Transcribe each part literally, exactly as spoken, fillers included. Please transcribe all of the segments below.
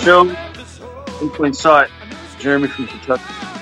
show. In plain sight, Jeremy from Kentucky.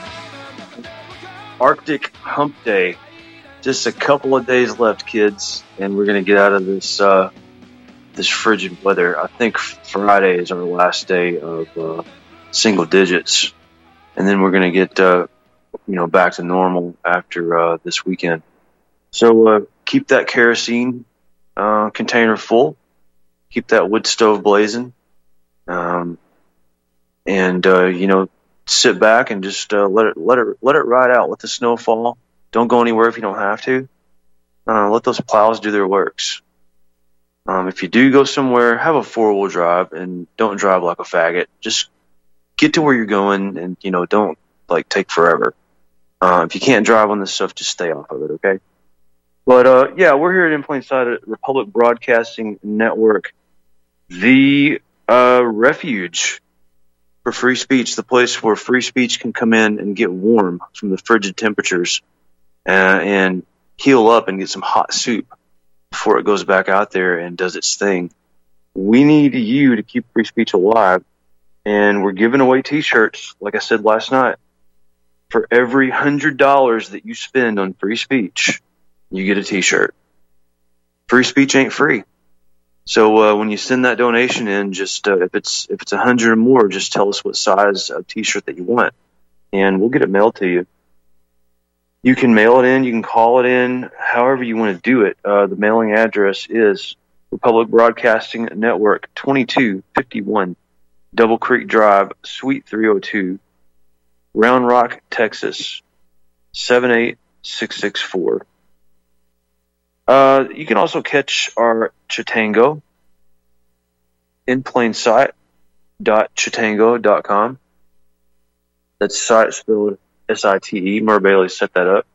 Arctic Hump Day. Just a couple of days left, kids, and we're going to get out of this uh, this frigid weather. I think Friday is our last day of uh, single digits, and then we're going to get uh, you know back to normal after uh, this weekend. So uh, keep that kerosene uh, container full. Keep that wood stove blazing. Um, and, uh, you know, sit back and just, uh, let it, let it, let it ride out. Let the snow fall. Don't go anywhere if you don't have to. Uh, let those plows do their works. Um, if you do go somewhere, have a four wheel drive and don't drive like a faggot. Just get to where you're going and, you know, don't like take forever. Uh, if you can't drive on this stuff, just stay off of it. Okay. But, uh, yeah, we're here at In Plain Sight at Republic Broadcasting Network, the, uh, refuge for free speech, the place where free speech can come in and get warm from the frigid temperatures uh, and heal up and get some hot soup before it goes back out there and does its thing. We need you to keep free speech alive, and we're giving away T-shirts, like I said last night. For every one hundred dollars that you spend on free speech, you get a T-shirt. Free speech ain't free. So uh, when you send that donation in, just uh, if it's if it's a hundred or more, just tell us what size of T-shirt that you want, and we'll get it mailed to you. You can mail it in, you can call it in, however you want to do it. Uh, the mailing address is Republic Broadcasting Network, twenty-two fifty-one Double Creek Drive, Suite three oh two, Round Rock, Texas, seven eight six six four. Uh, you can also catch our Chitango, in plain sight dot chitango dot com. That's site spelled S I T E. Murr Bailey set that up.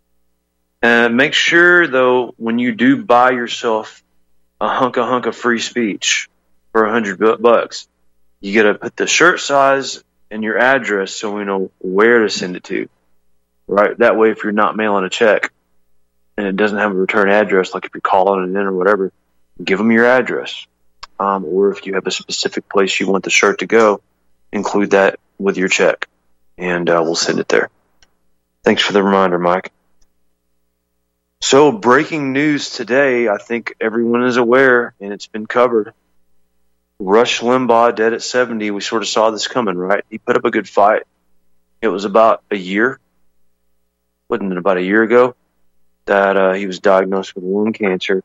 And make sure, though, when you do buy yourself a hunk of hunk of free speech for a hundred bucks, you got to put the shirt size and your address so we know where to send it to. Right? That way, if you're not mailing a check, and it doesn't have a return address, like if you're calling it in or whatever, give them your address. Um, or if you have a specific place you want the shirt to go, include that with your check, and uh, we'll send it there. Thanks for the reminder, Mike. So, breaking news today, I think everyone is aware, and it's been covered. Rush Limbaugh dead at seventy. We sort of saw this coming, right? He put up a good fight. It was about a year. Wasn't it about a year ago that uh, he was diagnosed with lung cancer.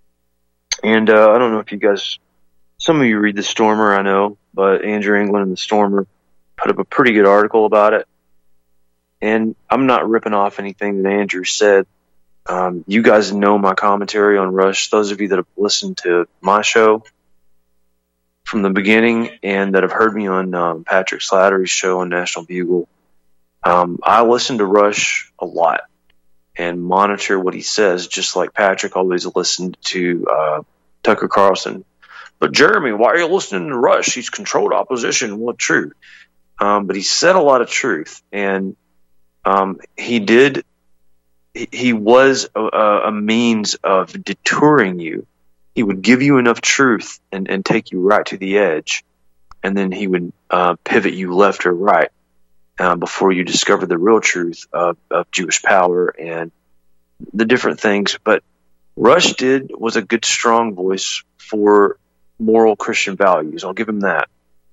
And uh, I don't know if you guys, some of you read The Stormer, I know, but Andrew England and The Stormer put up a pretty good article about it. And I'm not ripping off anything that Andrew said. Um, you guys know my commentary on Rush. Those of you that have listened to my show from the beginning and that have heard me on um, Patrick Slattery's show on National Bugle, um, I listen to Rush a lot and monitor what he says, just like Patrick always listened to uh, Tucker Carlson. But Jeremy, why are you listening to Rush? He's controlled opposition. What true? Um, but he said a lot of truth, and um, he did. He, he was a, a means of detouring you. He would give you enough truth and, and take you right to the edge, and then he would uh, pivot you left or right. Uh, before you discover the real truth of, of Jewish power and the different things. But Rush did was a good, strong voice for moral Christian values. I'll give him that.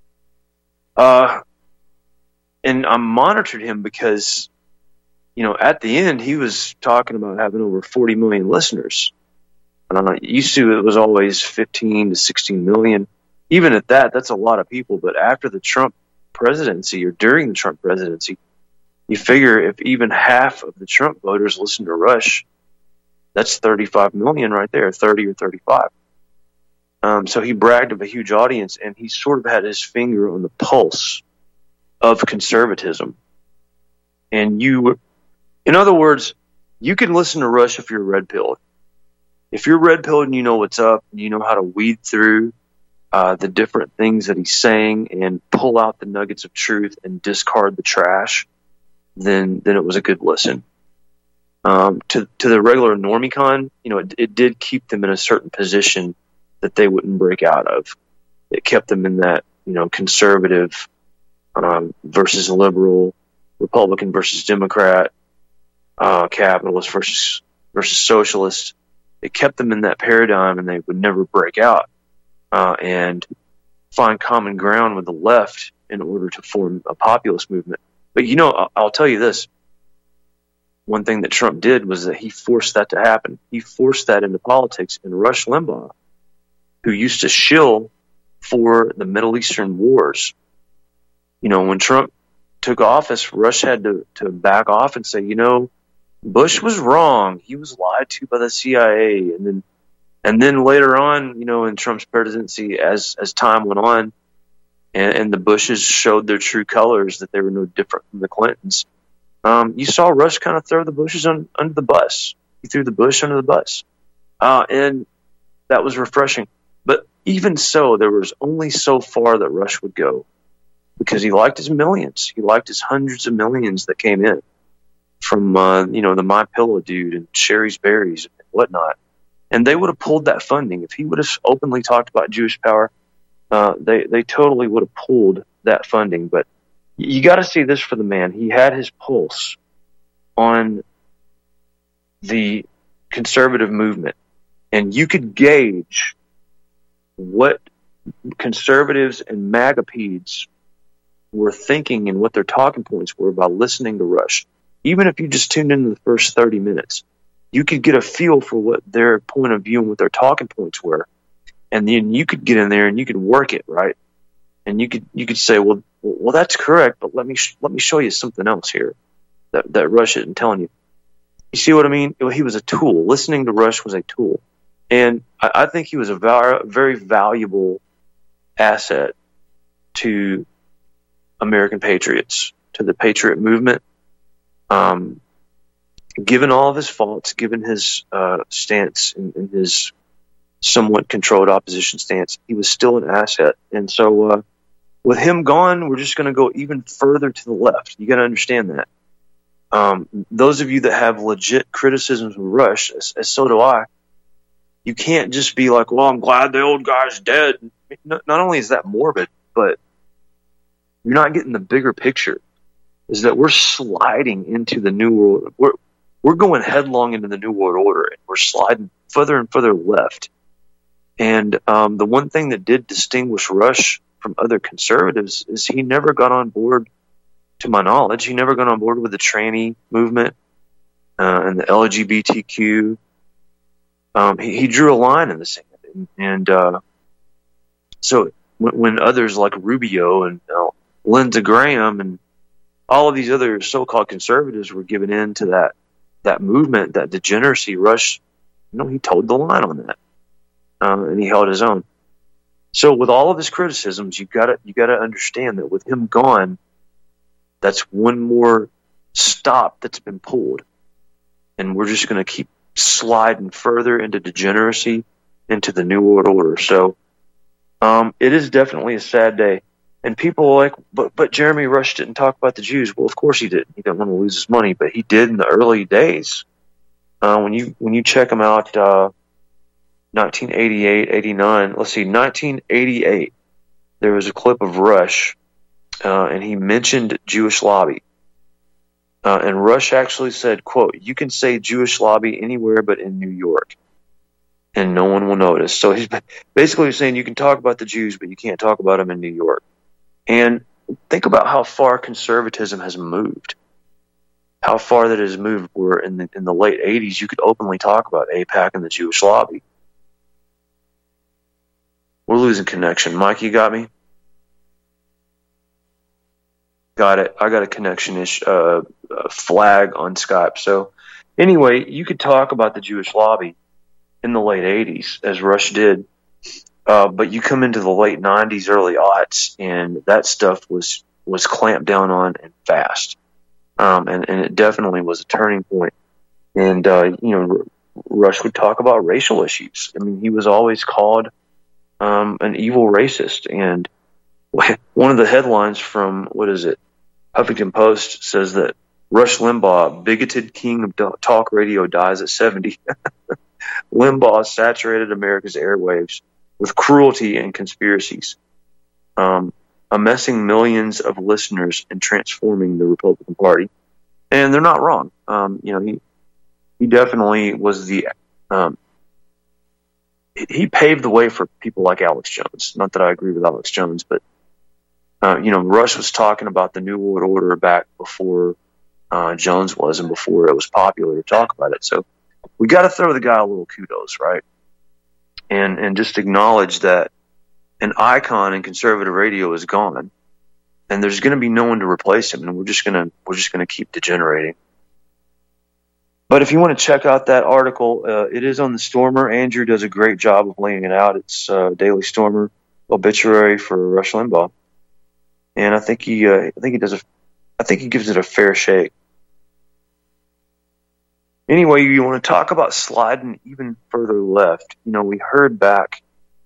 Uh, and I monitored him because, you know, at the end, he was talking about having over forty million listeners. And I used to, it was always fifteen to sixteen million. Even at that, that's a lot of people. But after the Trump presidency or during the Trump presidency, you figure if even half of the Trump voters listen to Rush, that's thirty-five million right there, thirty or thirty-five. Um, so he bragged of a huge audience, and he sort of had his finger on the pulse of conservatism. And you, in other words, you can listen to Rush if you're red-pilled. If you're red-pilled and you know what's up, and you know how to weed through Uh, the different things that he's saying and pull out the nuggets of truth and discard the trash, then then it was a good listen. Um, to to the regular normie-con, you know, it, it did keep them in a certain position that they wouldn't break out of. It kept them in that you know, conservative um, versus liberal, Republican versus Democrat, uh, capitalist versus versus socialist. It kept them in that paradigm, and they would never break out uh, and find common ground with the left in order to form a populist movement. But, you know, I'll, I'll tell you this. One thing that Trump did was that he forced that to happen. He forced that into politics. And Rush Limbaugh, who used to shill for the Middle Eastern wars, you know, when Trump took office, Rush had to, to back off and say, you know, Bush was wrong. He was lied to by the C I A. And then And then later on, you know, in Trump's presidency, as as time went on, and, and the Bushes showed their true colors, that they were no different from the Clintons, um, you saw Rush kind of throw the Bushes on, under the bus. He threw the Bush under the bus. Uh, and that was refreshing. But even so, there was only so far that Rush would go, because he liked his millions. He liked his hundreds of millions that came in from, uh, you know, the My Pillow dude and Sherry's Berries and whatnot. And they would have pulled that funding. If he would have openly talked about Jewish power, uh, they, they totally would have pulled that funding. But you got to see this for the man. He had his pulse on the conservative movement. And you could gauge what conservatives and MAGAPeds were thinking and what their talking points were by listening to Rush. Even if you just tuned into the first thirty minutes, you could get a feel for what their point of view and what their talking points were. And then you could get in there and you could work it, right? And you could you could say, well, well, that's correct, but let me sh- let me show you something else here that that Rush isn't telling you. You see what I mean? He was a tool. Listening to Rush was a tool, and I, I think he was a var- very valuable asset to American patriots, to the patriot movement. Um, given all of his faults, given his uh, stance and, and his somewhat controlled opposition stance, he was still an asset. And so uh, with him gone, we're just going to go even further to the left. You got to understand that. Um, those of you that have legit criticisms of Rush, as, as so do I, you can't just be like, well, I'm glad the old guy's dead. Not, not only is that morbid, but you're not getting the bigger picture, is that we're sliding into the new world. We're, we're going headlong into the new world order, and we're sliding further and further left. And um, the one thing that did distinguish Rush from other conservatives is he never got on board, to my knowledge, he never got on board with the tranny movement uh, and the L G B T Q. Um, he, he drew a line in the sand. And, and uh, so when, when others like Rubio and uh, Lindsey Graham and all of these other so-called conservatives were giving in to that that movement, that degeneracy, Rush, you know, he toed the line on that, um, and he held his own. So with all of his criticisms, you got to you got to understand that with him gone, that's one more stop that's been pulled, and we're just going to keep sliding further into degeneracy, into the new world order. So um, it is definitely a sad day. And people are like, but but Jeremy Rush didn't talk about the Jews. Well, of course he didn't. He didn't want to lose his money, but he did in the early days. Uh, when you when you check him out, uh, nineteen eighty-eight, eighty-nine. Let's see, nineteen eighty-eight. There was a clip of Rush, uh, and he mentioned Jewish lobby. Uh, and Rush actually said, "quote You can say Jewish lobby anywhere but in New York, and no one will notice." So he's basically saying you can talk about the Jews, but you can't talk about them in New York. And think about how far conservatism has moved, how far that has moved, where in the, in the late eighties, you could openly talk about AIPAC and the Jewish lobby. We're losing connection. Mike, you got me? Got it. I got a connection-ish uh, uh, flag on Skype. So anyway, you could talk about the Jewish lobby in the late eighties, as Rush did. Uh, but you come into the late nineties, early aughts, and that stuff was, was clamped down on and fast. Um, and, and it definitely was a turning point. And, uh, you know, Rush would talk about racial issues. I mean, he was always called um, an evil racist. And one of the headlines from, what is it, Huffington Post says that Rush Limbaugh, bigoted king of talk radio, dies at seventy. Limbaugh saturated America's airwaves with cruelty and conspiracies. um, amassing millions of listeners and transforming the Republican Party. And they're not wrong. Um, you know, he he definitely was the um, he paved the way for people like Alex Jones. Not that I agree with Alex Jones, but uh, you know, Rush was talking about the New World Order back before uh, Jones was, and before it was popular to talk about it. So we got to throw the guy a little kudos, right? And and just acknowledge that an icon in conservative radio is gone, and there's going to be no one to replace him, and we're just gonna we're just gonna keep degenerating. But if you want to check out that article, uh, it is on the Stormer. Andrew does a great job of laying it out. It's uh, Daily Stormer obituary for Rush Limbaugh, and I think he uh, I think he does a I think he gives it a fair shake. Anyway, you want to talk about sliding even further left? You know, we heard back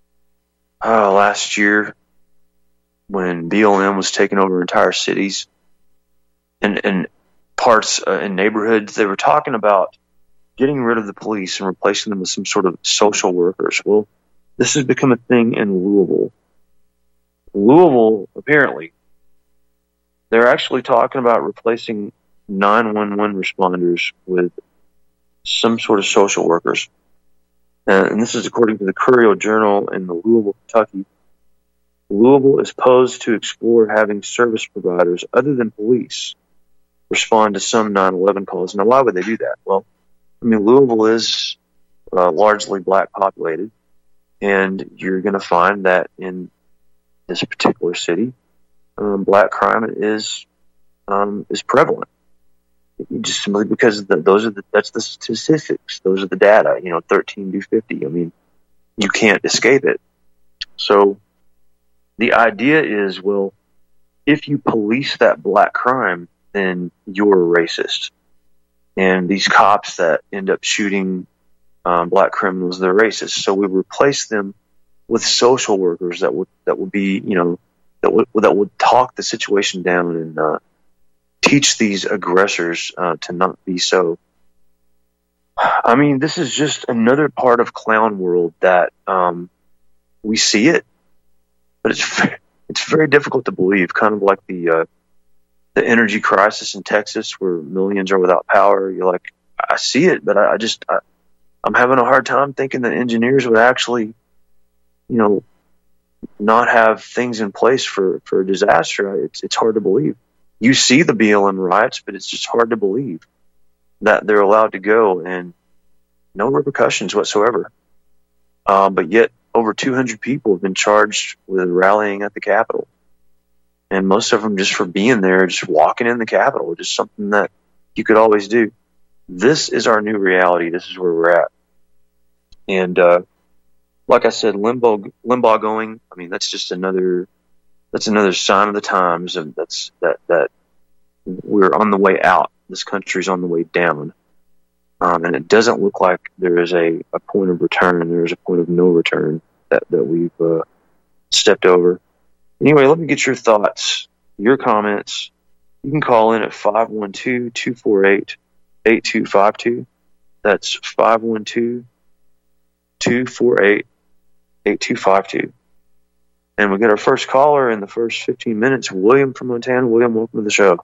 uh, last year when B L M was taking over entire cities and and parts uh, in neighborhoods. They were talking about getting rid of the police and replacing them with some sort of social workers. Well, this has become a thing in Louisville. Louisville, apparently, they're actually talking about replacing nine one one responders with some sort of social workers. Uh, and this is according to the Courier Journal in the Louisville, Kentucky. Louisville is posed to explore having service providers other than police respond to some nine eleven calls. Now, why would they do that? Well, I mean, Louisville is uh, largely black populated, and you're going to find that in this particular city, um, black crime is um, is prevalent. Just simply because the, those are the, that's the statistics. Those are the data. You know, thirteen to fifty. I mean, you can't escape it. So the idea is, well, if you police that black crime, then you're a racist. And these cops that end up shooting um, black criminals, they're racist. So we replace them with social workers that would that would be, you know, that would that would talk the situation down and uh, teach these aggressors uh, to not be so. I mean, this is just another part of clown world that um, we see it, but it's it's very difficult to believe. Kind of like the uh, the energy crisis in Texas, where millions are without power. You're like, I see it, but I, I just I, I'm having a hard time thinking that engineers would actually, you know, not have things in place for, for a disaster. It's it's hard to believe. You see the B L M riots, but it's just hard to believe that they're allowed to go and no repercussions whatsoever. Um, but yet over two hundred people have been charged with rallying at the Capitol. And most of them just for being there, just walking in the Capitol, just something that you could always do. This is our new reality. This is where we're at. And uh, like I said, Limbaugh, Limbaugh going, I mean, that's just another that's another sign of the times, and that's that that we're on the way out. This country's on the way down. Um, and it doesn't look like there is a, a point of return. There is a point of no return that, that we've uh, stepped over. Anyway, let me get your thoughts, your comments. You can call in at five one two, two four eight, eight two five two. That's five one two, two four eight, eight two five two. And we get our first caller in the first fifteen minutes, William from Montana. William, welcome to the show.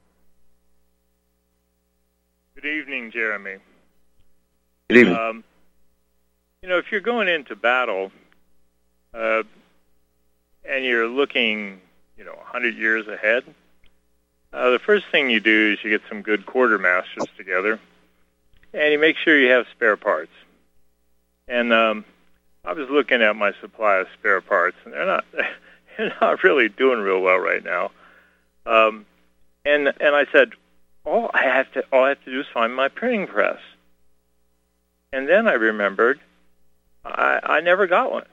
Good evening, Jeremy. Good evening. Um, you know, if you're going into battle uh, and you're looking, you know, one hundred years ahead, uh, the first thing you do is you get some good quartermasters together, and you make sure you have spare parts. And um, I was looking at my supply of spare parts, and they're not they're not really doing real well right now. Um, and and I said, all I have to all I have to do is find my printing press. And then I remembered I, I never got one.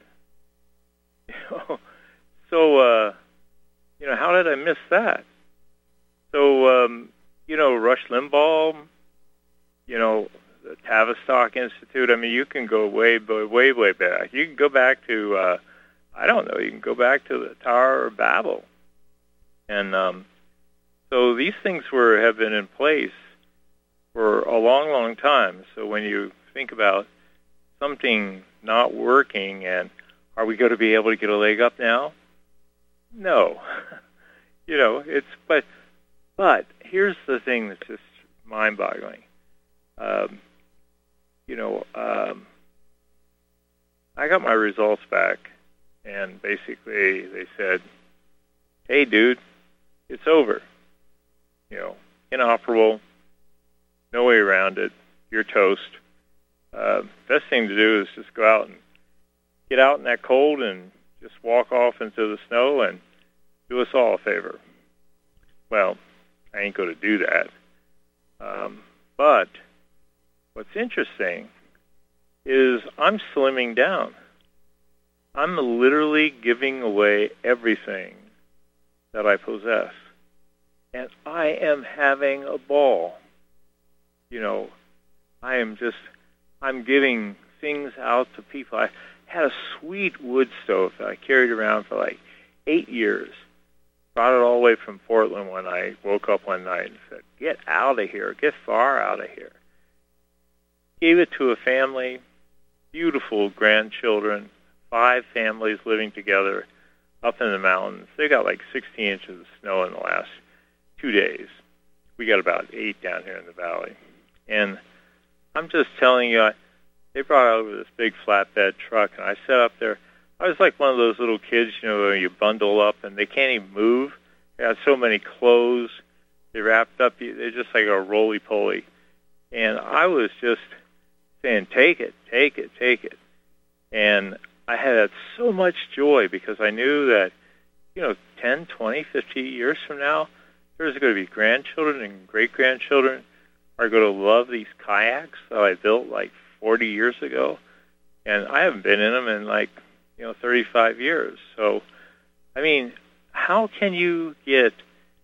so, uh, you know, how did I miss that? So, um, you know, Rush Limbaugh, you know, the Tavistock Institute. I mean, you can go way, way, way back. You can go back to, uh, I don't know, you can go back to the Tower of Babel. And um, so these things were have been in place for a long, long time. So when you think about something not working and are we going to be able to get a leg up now? no. You know, it's, but, but here's the thing that's just mind-boggling. Um, you know, um, I got my results back, and basically they said, hey, dude, it's over. You know, inoperable, no way around it, you're toast. Uh, best thing to do is just go out and get out in that cold and just walk off into the snow and do us all a favor. Well, I ain't going to do that. Um, but what's interesting is I'm slimming down. I'm literally giving away everything that I possess. And I am having a ball. You know, I am just, I'm giving things out to people. I had a sweet wood stove that I carried around for like eight years. Brought it all the way from Portland when I woke up one night and said, get out of here, get far out of here. Gave it to a family, beautiful grandchildren, five families living together up in the mountains. They got like sixteen inches of snow in the last two days. We got about eight down here in the valley. And I'm just telling you, I, they brought over this big flatbed truck, and I sat up there. I was like one of those little kids, you know, where you bundle up and they can't even move. They got so many clothes. They wrapped up. They're just like a roly-poly. And I was just saying, take it, take it, take it. And I had so much joy because I knew that, you know, ten, twenty, fifty years from now, there's going to be grandchildren and great-grandchildren are going to love these kayaks that I built like forty years ago. And I haven't been in them in like, you know, thirty-five years. So, I mean, how can you get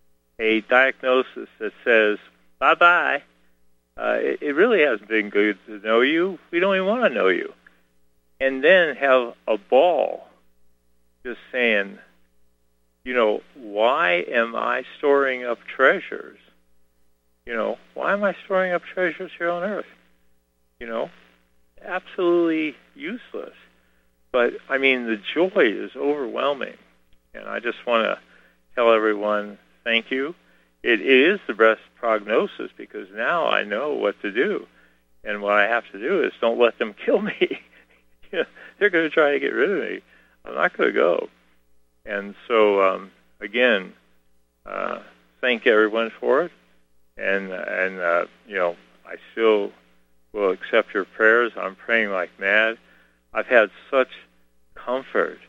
a diagnosis that says, bye-bye, uh, it, it really hasn't been good to know you. We don't even want to know you. And then have a ball just saying, you know, why am I storing up treasures? You know, why am I storing up treasures here on Earth? You know, absolutely useless. But, I mean, the joy is overwhelming. And I just want to tell everyone, thank you. It, it is the best prognosis because now I know what to do. And what I have to do is don't let them kill me. You know, they're going to try to get rid of me. I'm not going to go. And so, um, again, uh, thank everyone for it. And, and uh, you know, I still will accept your prayers. I'm praying like mad. I've had such comfort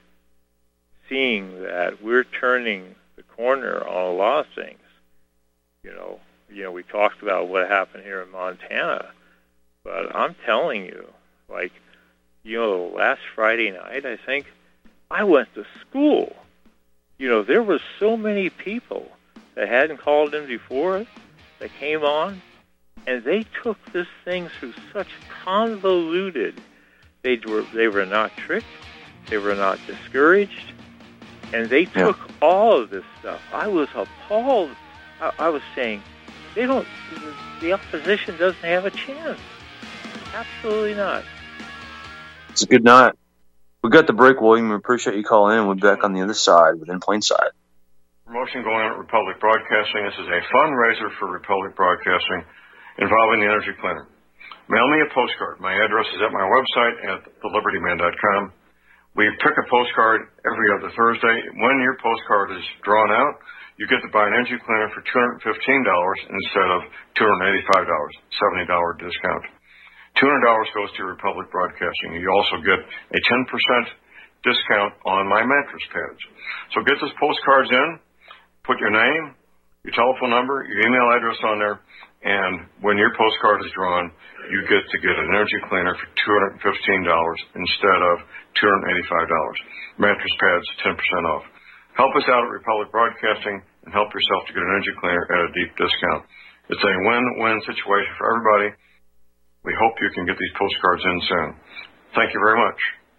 seeing that we're turning the corner on a lot of things. You know, you know, we talked about what happened here in Montana, but I'm telling you, like, you know, last Friday night, I think, I went to school. You know, there were so many people that hadn't called in before that came on, and they took this thing through such convoluted. They were they were not tricked, they were not discouraged, and they took yeah. all of this stuff. I was appalled. I, I was saying, they don't. The opposition doesn't have a chance. Absolutely not. It's a good night. We got the break, William. We appreciate you calling in. We'll be back on the other side within plain sight. Promotion going on at Republic Broadcasting. This is a fundraiser for Republic Broadcasting involving the Energy Cleaner. Mail me a postcard. My address is at my website at the liberty man dot com. We pick a postcard every other Thursday. When your postcard is drawn out, you get to buy an Energy Cleaner for two hundred fifteen dollars instead of two hundred eighty-five dollars, seventy dollars discount. two hundred dollars goes to Republic Broadcasting. You also get a ten percent discount on my mattress pads. So get those postcards in, put your name, your telephone number, your email address on there, and when your postcard is drawn, you get to get an Energy Cleaner for two hundred fifteen dollars instead of two hundred eighty-five dollars. Mattress pads, ten percent off. Help us out at Republic Broadcasting and help yourself to get an Energy Cleaner at a deep discount. It's a win-win situation for everybody. We hope you can get these postcards in soon. Thank you very much.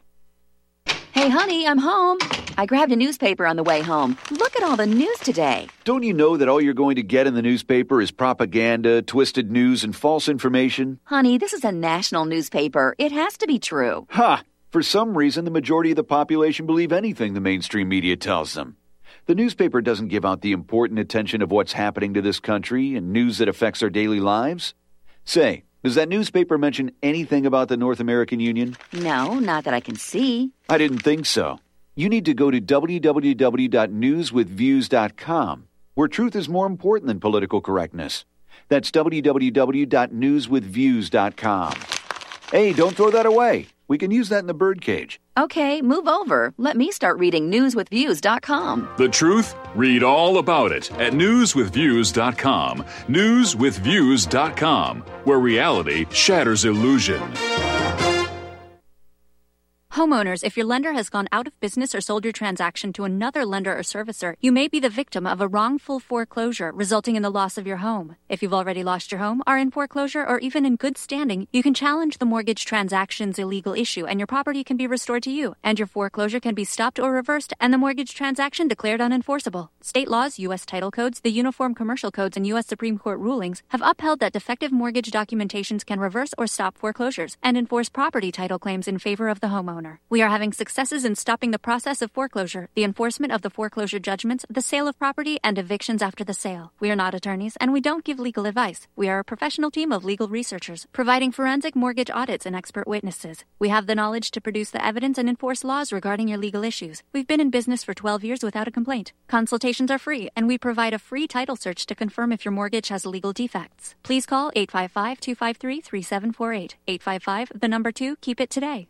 Hey, honey, I'm home. I grabbed a newspaper on the way home. Look at all the news today. Don't you know that all you're going to get in the newspaper is propaganda, twisted news, and false information? Honey, this is a national newspaper. It has to be true. Ha! For some reason, the majority of the population believe anything the mainstream media tells them. The newspaper doesn't give out the important attention of what's happening to this country and news that affects our daily lives. Say, does that newspaper mention anything about the North American Union? No, not that I can see. I didn't think so. You need to go to w w w dot news with views dot com, where truth is more important than political correctness. That's w w w dot news with views dot com. Hey, don't throw that away. We can use that in the birdcage. Okay, move over. Let me start reading news with views dot com. The truth? Read all about it at news with views dot com. news with views dot com, where reality shatters illusion. Homeowners, if your lender has gone out of business or sold your transaction to another lender or servicer, you may be the victim of a wrongful foreclosure resulting in the loss of your home. If you've already lost your home, are in foreclosure, or even in good standing, you can challenge the mortgage transaction's illegal issue and your property can be restored to you, and your foreclosure can be stopped or reversed and the mortgage transaction declared unenforceable. State laws, U S title codes, the Uniform Commercial Codes, and U S Supreme Court rulings have upheld that defective mortgage documentations can reverse or stop foreclosures and enforce property title claims in favor of the homeowner. We are having successes in stopping the process of foreclosure, the enforcement of the foreclosure judgments, the sale of property, and evictions after the sale. We are not attorneys, and we don't give legal advice. We are a professional team of legal researchers, providing forensic mortgage audits and expert witnesses. We have the knowledge to produce the evidence and enforce laws regarding your legal issues. We've been in business for twelve years without a complaint. Consultations are free, and we provide a free title search to confirm if your mortgage has legal defects. Please call eight five five, two five three, three seven four eight. eight five five, the number two, keep it today.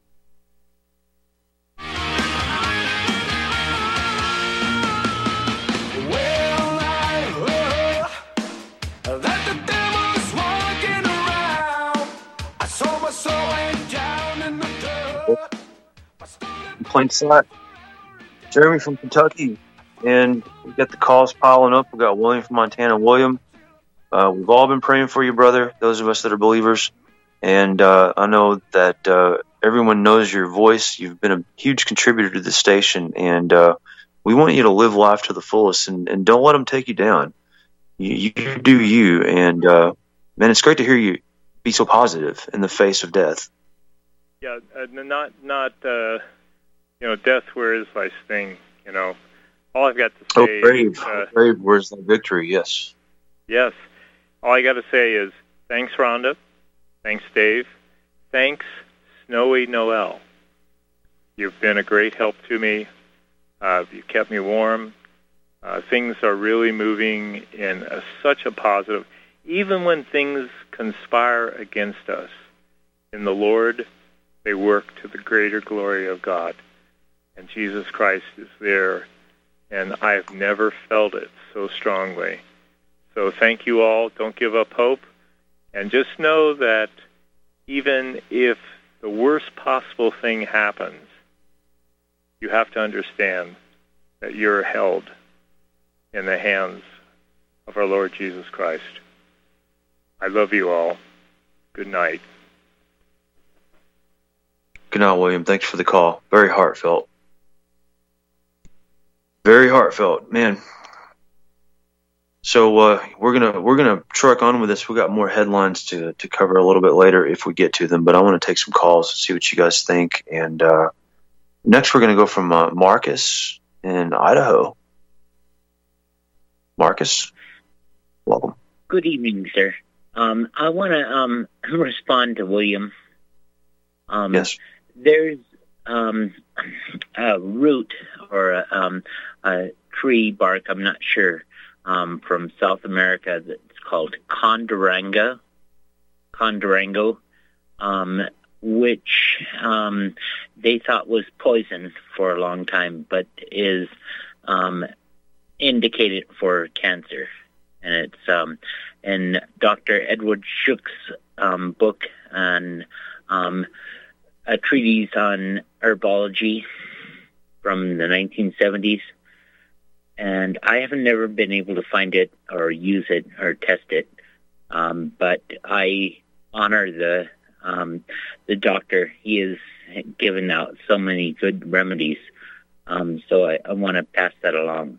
Plain sight. Jeremy from Kentucky, and we got the calls piling up. We got William from Montana. William, uh, we've all been praying for you, brother. Those of us that are believers, and uh, I know that uh, everyone knows your voice. You've been a huge contributor to the station, and uh, we want you to live life to the fullest, and, and don't let them take you down. You, you do you, and uh, man, it's great to hear you be so positive in the face of death. Yeah, uh, not not. Uh... You know, death, where is thy sting? You know, all I've got to say oh, brave. is... Uh, oh, brave, where's thy victory? Yes. Yes. All I got to say is, thanks, Rhonda. Thanks, Dave. Thanks, Snowy Noel. You've been a great help to me. Uh, you've kept me warm. Uh, things are really moving in a, such a positive... Even when things conspire against us, in the Lord, they work to the greater glory of God. And Jesus Christ is there, and I've never felt it so strongly. So thank you all. Don't give up hope. And just know that even if the worst possible thing happens, you have to understand that you're held in the hands of our Lord Jesus Christ. I love you all. Good night. Good night, William. Thanks for the call. Very heartfelt. Very heartfelt, man. So uh, we're gonna we're gonna truck on with this. We got more headlines to to cover a little bit later if we get to them. But I want to take some calls and see what you guys think. And uh, next, we're gonna go from uh, Marcus in Idaho. Marcus, welcome. Good evening, sir. Um, I want to um, respond to William. Um, yes. There's um, a root or a, um, a tree bark, I'm not sure, um, from South America that's called Condoranga, Condorango, um, which um, they thought was poison for a long time, but is um, indicated for cancer. And it's um, in Doctor Edward Shook's um, book on um, a treatise on herbology from the nineteen seventies. And I have never been able to find it or use it or test it. Um, but I honor the um, the doctor. He has given out so many good remedies. Um, so I, I want to pass that along.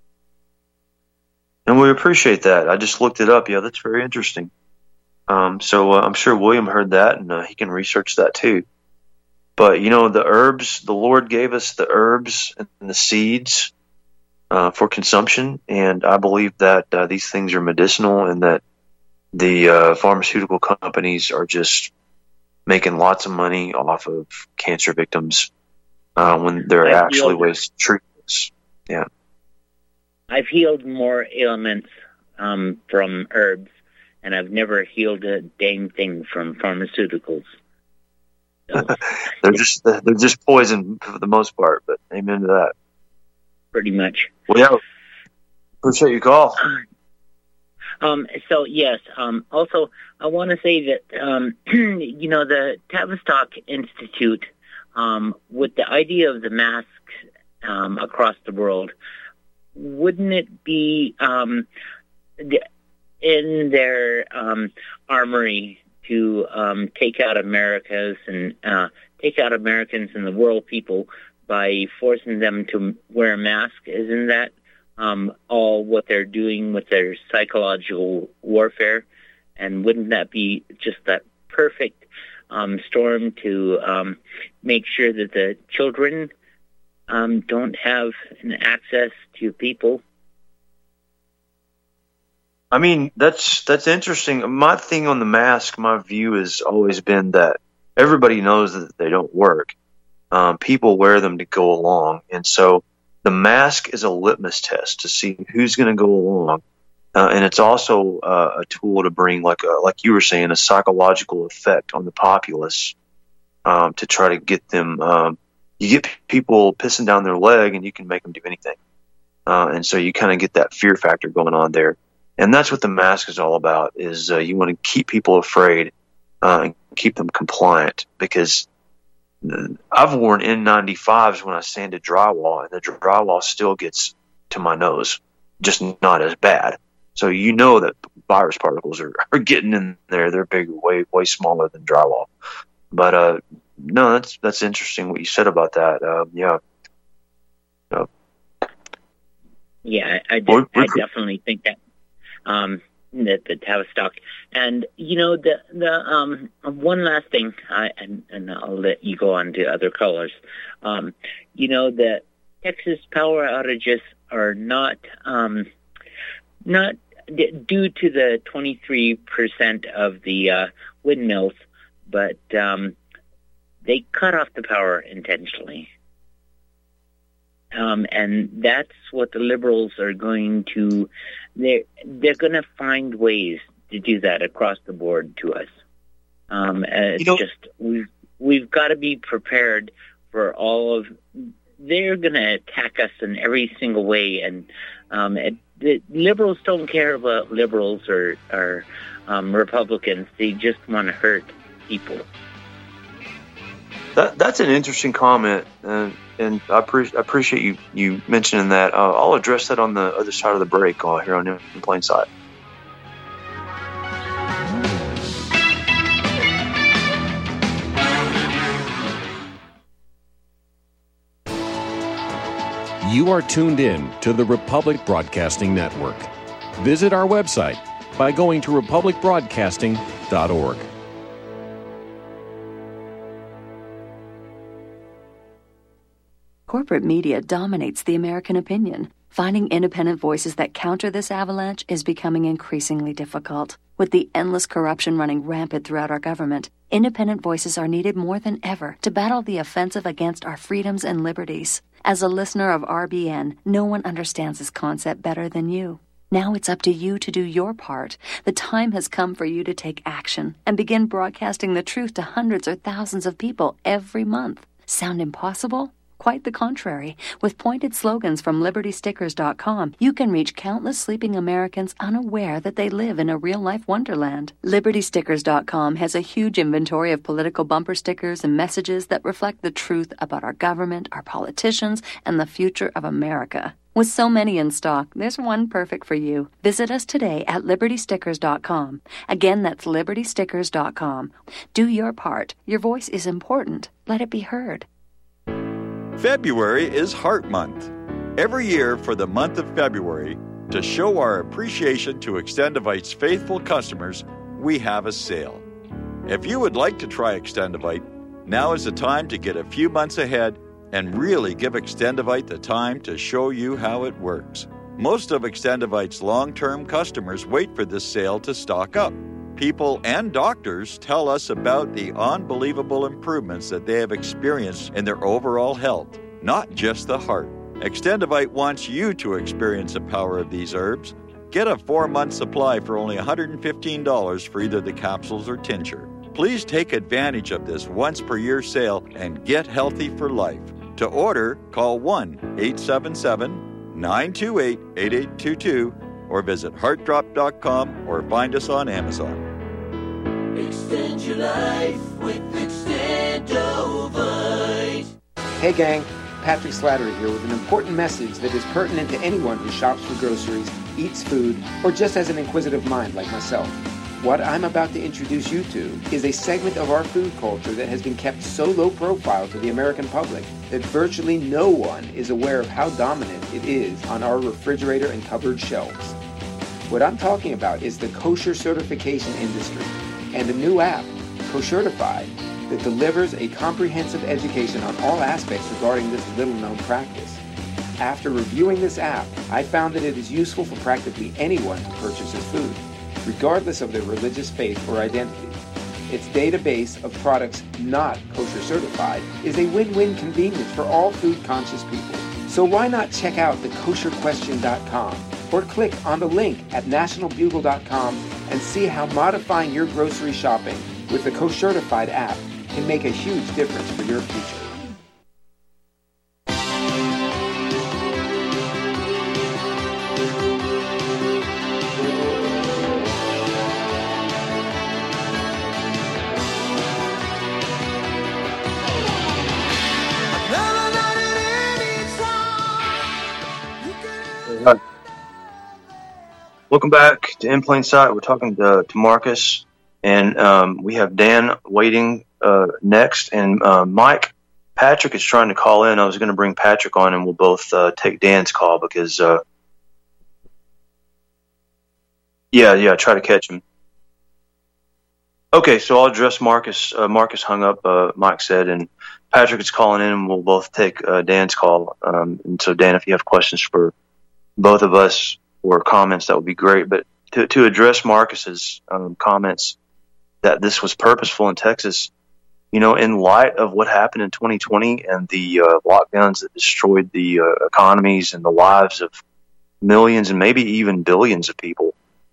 And we appreciate that. I just looked it up. Yeah, that's very interesting. Um, so uh, I'm sure William heard that, and uh, he can research that too. But, you know, the herbs, the Lord gave us the herbs and the seeds uh, for consumption, and I believe that uh, these things are medicinal and that the uh, pharmaceutical companies are just making lots of money off of cancer victims uh, when there are I've actually healed, ways to treat this. Yeah. I've healed more ailments um, from herbs, and I've never healed a dang thing from pharmaceuticals. So, they're just they're just poison for the most part, but amen to that. pretty much. Well, yeah, appreciate your call. Um, so yes. Um, also, I want to say that um, you know, the Tavistock Institute, um, with the idea of the masks um, across the world, wouldn't it be um, the, in their um, armory to um, take out Americas and uh, take out Americans and the world people by forcing them to wear a mask? Isn't that um, all what they're doing with their psychological warfare? And wouldn't that be just that perfect um, storm to um, make sure that the children um, don't have an access to people? I mean, that's that's interesting. My thing on the mask, my view has always been that everybody knows that they don't work. Um, people wear them to go along, and so the mask is a litmus test to see who's going to go along, uh, and it's also uh, a tool to bring, like a, like you were saying, a psychological effect on the populace um, to try to get them. Um, you get people pissing down their leg, and you can make them do anything, uh, and so you kind of get that fear factor going on there. And that's what the mask is all about, is uh, you want to keep people afraid uh, and keep them compliant, because I've worn N ninety-fives when I sanded drywall, and the drywall still gets to my nose, just not as bad. So you know that virus particles are, are getting in there. They're big, way way smaller than drywall. But uh, no, that's that's interesting what you said about that. Uh, yeah. Uh, yeah, I, I, did, I definitely think that. Um, the, the Tavistock. And, you know, the the um, one last thing, I, and, and I'll let you go on to other callers. Um, you know, the Texas power outages are not um, not d- due to the twenty-three percent of the uh, windmills, but um, they cut off the power intentionally. Um, and that's what the liberals are going to, they're, they're going to find ways to do that across the board to us. Um, it's you know, just, we've, we've got to be prepared for all of, they're going to attack us in every single way. And um, it, the liberals don't care about liberals or, or um, Republicans. They just want to hurt people. That, that's an interesting comment, uh, and I, pre- I appreciate you, you mentioning that. Uh, I'll address that on the other side of the break uh, here on In Plain Sight. You are tuned in to the Republic Broadcasting Network. Visit our website by going to republic broadcasting dot org. Corporate media dominates the American opinion. Finding independent voices that counter this avalanche is becoming increasingly difficult. With the endless corruption running rampant throughout our government, independent voices are needed more than ever to battle the offensive against our freedoms and liberties. As a listener of R B N, no one understands this concept better than you. Now it's up to you to do your part. The time has come for you to take action and begin broadcasting the truth to hundreds or thousands of people every month. Sound impossible? Quite the contrary. With pointed slogans from liberty stickers dot com, you can reach countless sleeping Americans unaware that they live in a real-life wonderland. liberty stickers dot com has a huge inventory of political bumper stickers and messages that reflect the truth about our government, our politicians, and the future of America. With so many in stock, there's one perfect for you. Visit us today at liberty stickers dot com. Again, that's liberty stickers dot com. Do your part. Your voice is important. Let it be heard. February is Heart Month. Every year for the month of February, to show our appreciation to Extendivite's faithful customers, we have a sale. If you would like to try Extendivite, now is the time to get a few months ahead and really give Extendivite the time to show you how it works. Most of Extendivite's long-term customers wait for this sale to stock up. People and doctors tell us about the unbelievable improvements that they have experienced in their overall health, not just the heart. Extendivite wants you to experience the power of these herbs. Get a four-month supply for only one hundred fifteen dollars for either the capsules or tincture. Please take advantage of this once-per-year sale and get healthy for life. To order, call one eight seven seven, nine two eight, eight eight two two or visit heart drop dot com or find us on Amazon. Extend your life with Extendovite. Hey gang, Patrick Slattery here with an important message that is pertinent to anyone who shops for groceries, eats food, or just has an inquisitive mind like myself. What I'm about to introduce you to is a segment of our food culture that has been kept so low profile to the American public that virtually no one is aware of how dominant it is on our refrigerator and cupboard shelves. What I'm talking about is the kosher certification industry and a new app, Koshertified, that delivers a comprehensive education on all aspects regarding this little-known practice. After reviewing this app, I found that it is useful for practically anyone who purchases food, regardless of their religious faith or identity. Its database of products not kosher certified is a win-win convenience for all food-conscious people. So why not check out the kosher question dot com or click on the link at national bugle dot com and see how modifying your grocery shopping with the Koshertified app can make a huge difference for your future. Welcome back to In Plain Sight. We're talking to, to Marcus, and um, we have Dan waiting uh, next. And uh, Mike, Patrick is trying to call in. I was going to bring Patrick on, and we'll both uh, take Dan's call because, uh, yeah, yeah, try to catch him. Okay, so I'll address Marcus. Uh, Marcus hung up, uh, Mike said, and Patrick is calling in, and we'll both take uh, Dan's call. Um, and so, Dan, if you have questions for both of us, or comments, that would be great. But to, to address Marcus's um, comments that this was purposeful in Texas, you know, in light of what happened in twenty twenty and the uh, lockdowns that destroyed the uh, economies and the lives of millions and maybe even billions of people,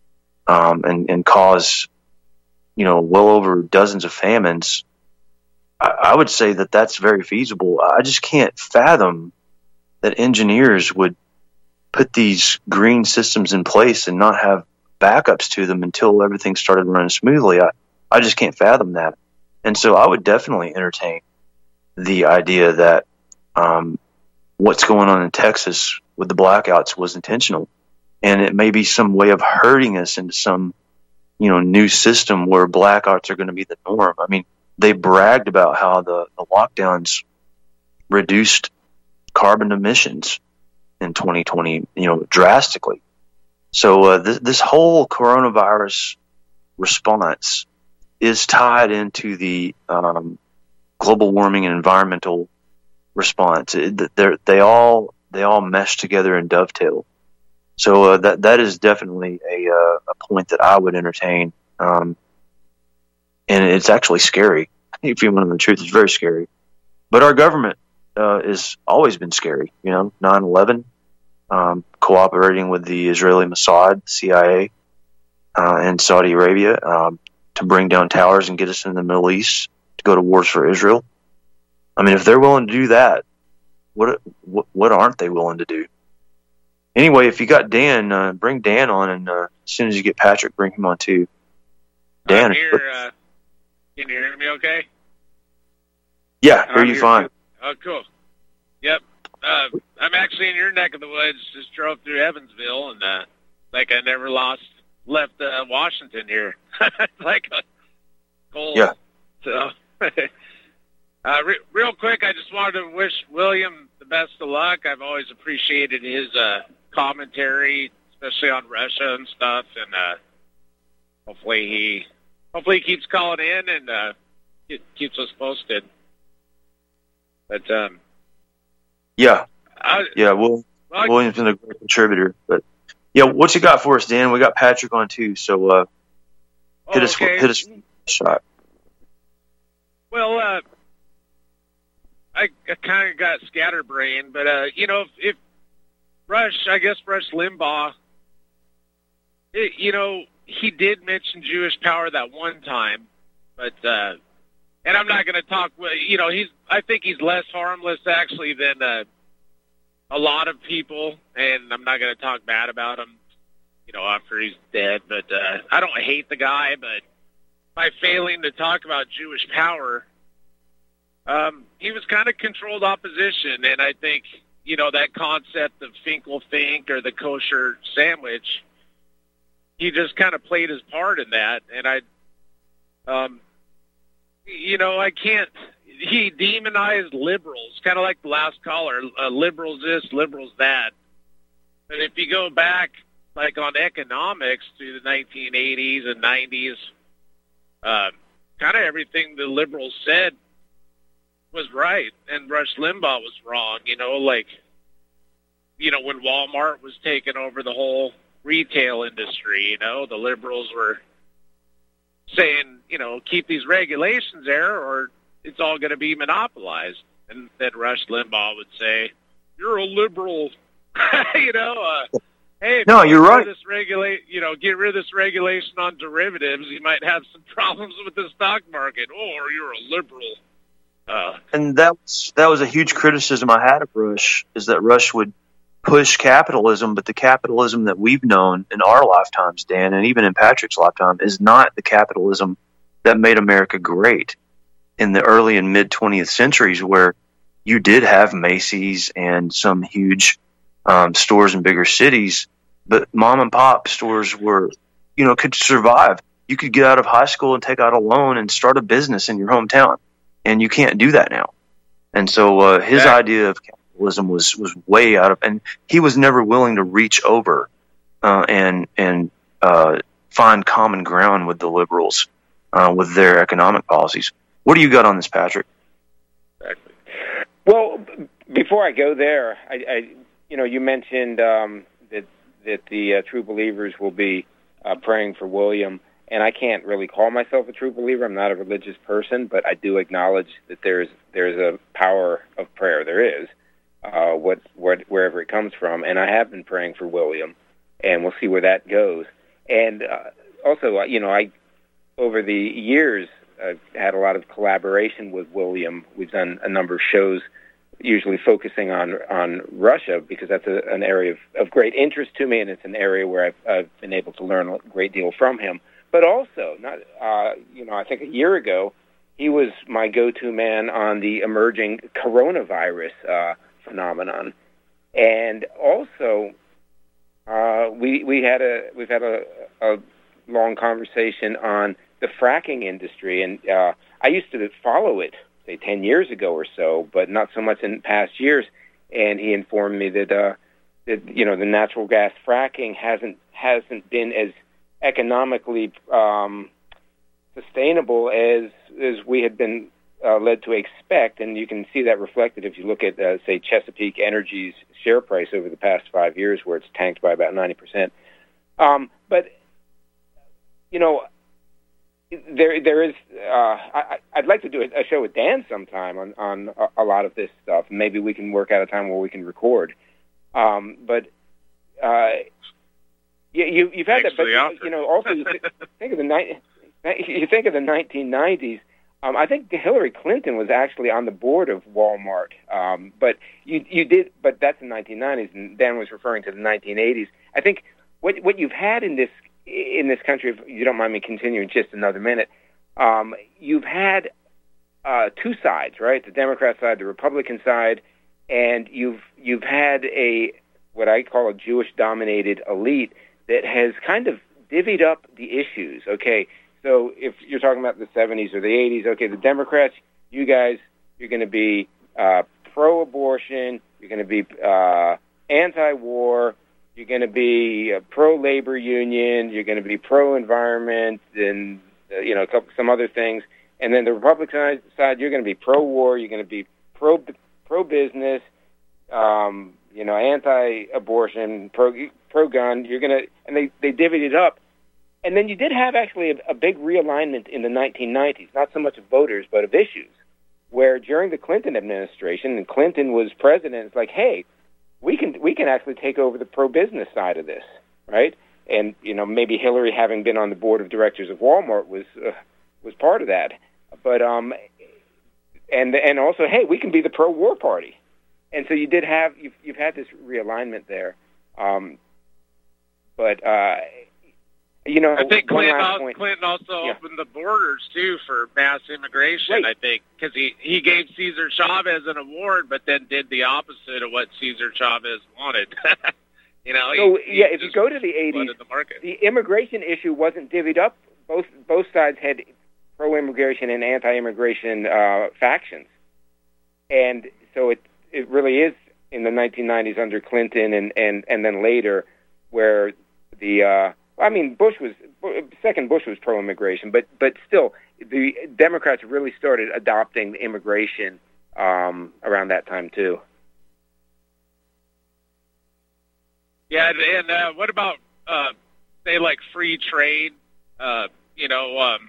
um, and, and caused, you know, well over dozens of famines, I, I would say that that's very feasible. I just can't fathom that engineers would put these green systems in place and not have backups to them until everything started running smoothly. I, I just can't fathom that. And so I would definitely entertain the idea that um, what's going on in Texas with the blackouts was intentional. And it may be some way of herding us into some, you know, new system where blackouts are going to be the norm. I mean, they bragged about how the, the lockdowns reduced carbon emissions in twenty twenty, you know, drastically. So uh, this, this whole coronavirus response is tied into the um, global warming and environmental response. It, they all they all mesh together and dovetail. So uh, that that is definitely a uh, a point that I would entertain, um, and it's actually scary. If you want to know the truth, it's very scary. But our government uh, has always been scary. You know, nine eleven. Um, cooperating with the Israeli Mossad, C I A, uh, and Saudi Arabia um, to bring down towers and get us in the Middle East to go to wars for Israel. I mean, if they're willing to do that, what what, what aren't they willing to do? Anyway, if you got Dan, uh, bring Dan on, and uh, as soon as you get Patrick, bring him on too. Dan, I'm here. Uh, can you hear me okay? Yeah, hear you fine. Too. Oh, cool. Yep. Uh, I'm actually in your neck of the woods. Just drove through Evansville, and uh, like I never lost left uh, Washington here. Like a cold. Yeah. So, uh, re- real quick, I just wanted to wish William the best of luck. I've always appreciated his uh, commentary, especially on Russia and stuff, and uh, hopefully he hopefully he keeps calling in and uh, keeps us posted. But um. Yeah. I, Yeah, Will, well, William's been a great contributor. But yeah, what you got for us, Dan? We got Patrick on too, so uh, hit oh, us okay. hit us shot. Well, uh, I, I kind of got scatterbrained, but uh, you know, if, if Rush, I guess Rush Limbaugh, it, you know, he did mention Jewish power that one time, but uh, and I'm not going to talk. You know, he's. I think he's less harmless actually than uh, a lot of people, and I'm not going to talk bad about him. You know, after he's dead, but uh, I don't hate the guy, but by failing to talk about Jewish power, um, he was kind of controlled opposition, and I think you know that concept of Finkel Fink or the kosher sandwich. He just kind of played his part in that, and I, um, you know, I can't. He demonized liberals, kind of like the last caller. Uh, liberals this, liberals that. But if you go back, like on economics, to the nineteen eighties and nineties, uh, kind of everything the liberals said was right, and Rush Limbaugh was wrong. You know, like, you know, when Walmart was taking over the whole retail industry, you know, the liberals were saying, you know, keep these regulations there or it's all going to be monopolized. And then Rush Limbaugh would say, you're a liberal, you know, uh, hey, if no, you you're right. This regulate, you know, get rid of this regulation on derivatives, you might have some problems with the stock market, or you're a liberal. Uh, and that was, that was a huge criticism I had of Rush, is that Rush would push capitalism, but the capitalism that we've known in our lifetimes, Dan, and even in Patrick's lifetime, is not the capitalism that made America great in the early and mid twentieth centuries, where you did have Macy's and some huge um, stores in bigger cities, but mom and pop stores were, you know, could survive. You could get out of high school and take out a loan and start a business in your hometown, and you can't do that now. And so uh, his yeah. idea of capitalism was was way out of, and he was never willing to reach over uh, and and uh, find common ground with the liberals uh, with their economic policies. What do you got on this, Patrick? Exactly. Well, before I go there, I, I you know, you mentioned um, that that the uh, true believers will be uh, praying for William, and I can't really call myself a true believer. I'm not a religious person, but I do acknowledge that there's there's a power of prayer. There is, uh, what, what wherever it comes from, and I have been praying for William, and we'll see where that goes. And uh, also, you know, I over the years I've had a lot of collaboration with William. We've done a number of shows, usually focusing on on Russia, because that's a, an area of, of great interest to me, and it's an area where I've, I've been able to learn a great deal from him. But also, not uh, you know, I think a year ago, he was my go-to man on the emerging coronavirus uh, phenomenon, and also uh, we we had a we've had a, a long conversation on the fracking industry, and uh, I used to follow it, say ten years ago or so, but not so much in past years. And he informed me that uh, that you know the natural gas fracking hasn't hasn't been as economically um, sustainable as as we had been uh, led to expect, and you can see that reflected if you look at uh, say Chesapeake Energy's share price over the past five years, where it's tanked by about ninety percent. Um, but you know. There, there is. Uh, I, I'd like to do a show with Dan sometime on, on a, a lot of this stuff. Maybe we can work out a time where we can record. Um, but uh, you, you, you've had Thanks that. But you, you know, also you think of the ni- you think of the nineteen nineties. Um, I think Hillary Clinton was actually on the board of Walmart. Um, but you, you did. But that's the nineteen nineties, and Dan was referring to the nineteen eighties. I think what what you've had in this. in this country, if you don't mind me continuing just another minute, um, you've had uh, two sides, right? The Democrat side, the Republican side, and you've you've had a what I call a Jewish-dominated elite that has kind of divvied up the issues. Okay, so if you're talking about the seventies or the eighties, okay, the Democrats, you guys, you're going to be uh, pro-abortion, you're going to be uh, anti-war. You're going to be a pro-labor union. You're going to be pro-environment, and uh, you know, some other things. And then the Republican side, you're going to be pro-war. You're going to be pro pro-business. anti-abortion, pro pro-gun. You're gonna, and they they divvied it up. And then you did have actually a, a big realignment in the nineteen nineties, not so much of voters, but of issues, where during the Clinton administration, and Clinton was president, it's like, hey, we can we can actually take over the pro-business side of this, right? And, you know, maybe Hillary, having been on the board of directors of Walmart, was uh, was part of that. But, um, and and also, hey, we can be the pro-war party. And so you did have, you've, you've had this realignment there. Um, but, uh, you know, I think one Clinton, last also, point. Clinton also Yeah. opened the borders, too, for mass immigration, Right. I think, because he, he gave Cesar Chavez an award, but then did the opposite of what Cesar Chavez wanted. you know, So, he, he yeah, if you just go to the eighties, flooded the market. the immigration issue wasn't divvied up. Both both sides had pro-immigration and anti-immigration uh, factions. And so it it really is in the nineteen nineties under Clinton and, and, and then later where the, uh, I mean, Bush was, second Bush was pro-immigration, but, but still, the Democrats really started adopting immigration um, around that time too. Yeah, and, and uh, what about, uh, say, like free trade? Uh, you know, um,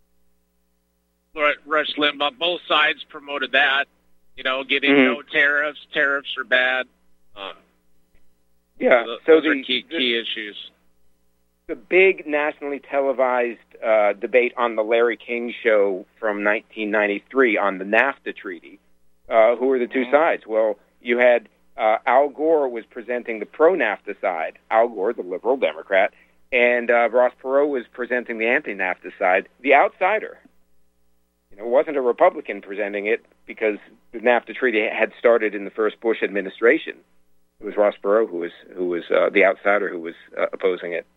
Rush Limbaugh, both sides promoted that. You know, getting Mhm. no tariffs. Tariffs are bad. Um, Yeah, those so are the, key, the key issues. the big nationally televised uh, debate on the Larry King Show from nineteen ninety-three on the NAFTA treaty. Uh, who were the two sides? Well, you had uh, Al Gore was presenting the pro-NAFTA side, Al Gore, the liberal Democrat, and uh, Ross Perot was presenting the anti-NAFTA side, the outsider. You know, it wasn't a Republican presenting it because the NAFTA treaty had started in the first Bush administration. It was Ross Perot who was who was uh, the outsider who was uh, opposing it.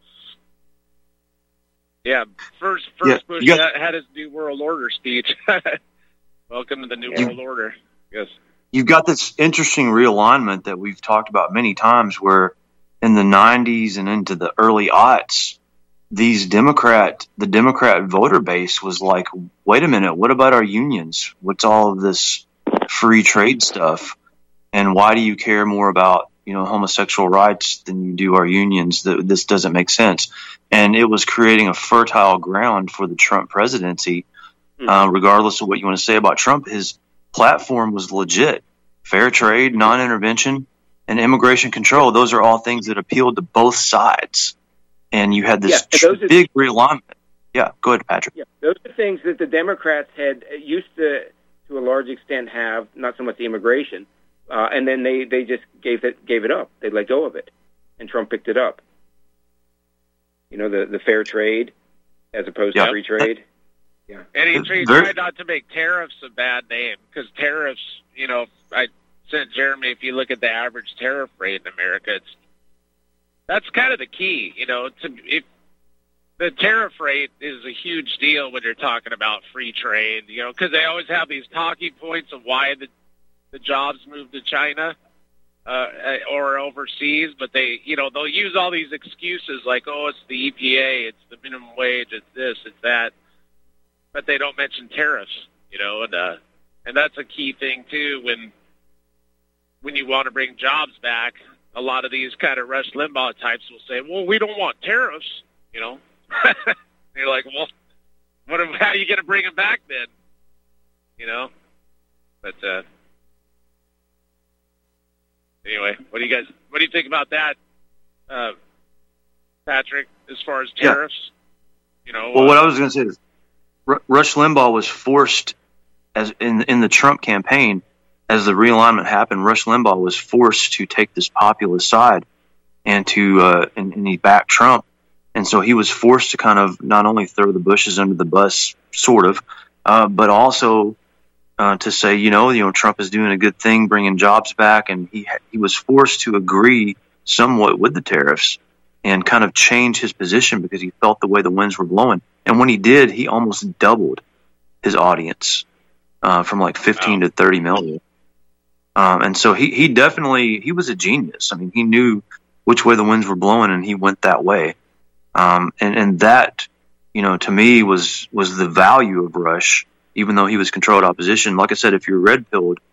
Yeah, first first Yeah, Bush you got- had, had his New World Order speech. Welcome to the New Yeah. World Order. Yes. You've got this interesting realignment that we've talked about many times where in the nineties and into the early aughts, these Democrat, the Democrat voter base was like, wait a minute, what about our unions? What's all of this free trade stuff? And why do you care more about, you know, homosexual rights than you do our unions? That this doesn't make sense. And it was creating a fertile ground for the Trump presidency. Uh, regardless of what you want to say about Trump, his platform was legit. Fair trade, non-intervention, and immigration control. Those are all things that appealed to both sides. And you had this Yeah, and tr- those are- big realignment. Yeah, go ahead, Patrick. Yeah, those are things that the Democrats had uh, used to, to a large extent, have not so much the immigration, uh, and then they, they just gave it gave it up. They let go of it, and Trump picked it up. You know, the the fair trade as opposed Yeah. to free trade. Yeah, And he, It's he very- tried not to make tariffs a bad name because tariffs, you know, I sent Jeremy, if you look at the average tariff rate in America, it's that's kind of the key, you know. To if the tariff rate is a huge deal when you're talking about free trade, you know, because they always have these talking points of why the the jobs move to China uh, or overseas, but they, you know, they'll use all these excuses like, oh, it's the E P A, it's the minimum wage, it's this, it's that, but they don't mention tariffs, you know, and uh, and that's a key thing too when when you want to bring jobs back. A lot of these kind of Rush Limbaugh types will say, well, we don't want tariffs, you know. You're like, well, what? How are you going to bring them back then? You know. But uh, anyway, what do you guys? What do you think about that, uh, Patrick? As far as Yeah. tariffs, you know. Well, uh, what I was going to say is R- Rush Limbaugh was forced, as in in the Trump campaign, as the realignment happened, Rush Limbaugh was forced to take this populist side and to uh, and, and he backed Trump, and so he was forced to kind of not only throw the Bushes under the bus, sort of, uh, but also uh, to say, you know, you know, Trump is doing a good thing, bringing jobs back, and he ha- he was forced to agree somewhat with the tariffs and kind of change his position because he felt the way the winds were blowing. And when he did, he almost doubled his audience uh, from like fifteen Wow. to thirty million. Um, and so he, he definitely, he was a genius. I mean, he knew which way the winds were blowing and he went that way. Um, and, and that, you know, to me was, was the value of Rush, even though he was controlled opposition. Like I said, if you're red pilled,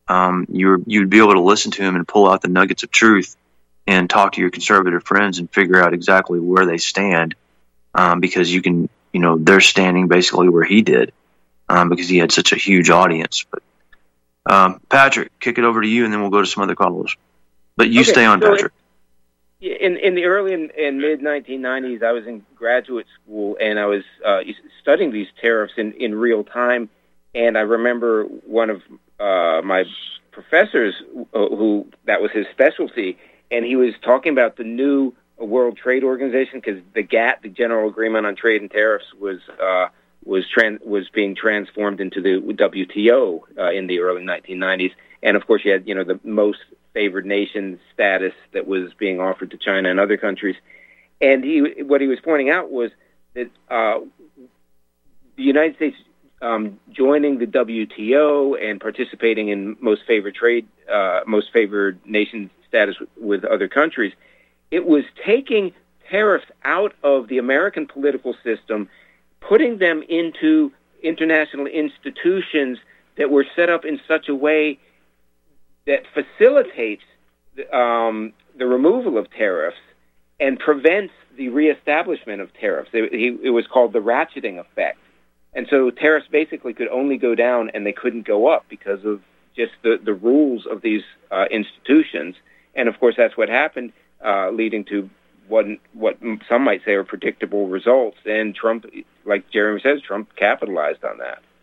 um, you're, you'd be able to listen to him and pull out the nuggets of truth and talk to your conservative friends and figure out exactly where they stand, um, because you can, you know, they're standing basically where he did, um, because he had such a huge audience. But um, Patrick, kick it over to you, and then we'll go to some other callers. But you Okay, stay on, so Patrick. In in the early and, and mid nineteen nineties, I was in graduate school and I was uh, studying these tariffs in, in real time. And I remember one of uh, my professors who that was his specialty, and he was talking about the new World Trade Organization, because the G A T, the General Agreement on Trade and Tariffs, was uh, was trans- was being transformed into the W T O uh, in the early nineteen nineties. And of course, you had, you know, the most favored nation status that was being offered to China and other countries. And he, what he was pointing out was that uh, the United States um, joining the W T O and participating in most favored trade, uh, most favored nation status with, with other countries, it was taking tariffs out of the American political system, putting them into international institutions that were set up in such a way that facilitates um, the removal of tariffs and prevents the reestablishment of tariffs. It, it was called the ratcheting effect. And so tariffs basically could only go down and they couldn't go up because of just the, the rules of these uh, institutions. And of course, that's what happened, uh, leading to what, what some might say are predictable results. And Trump, like Jeremy says, Trump capitalized on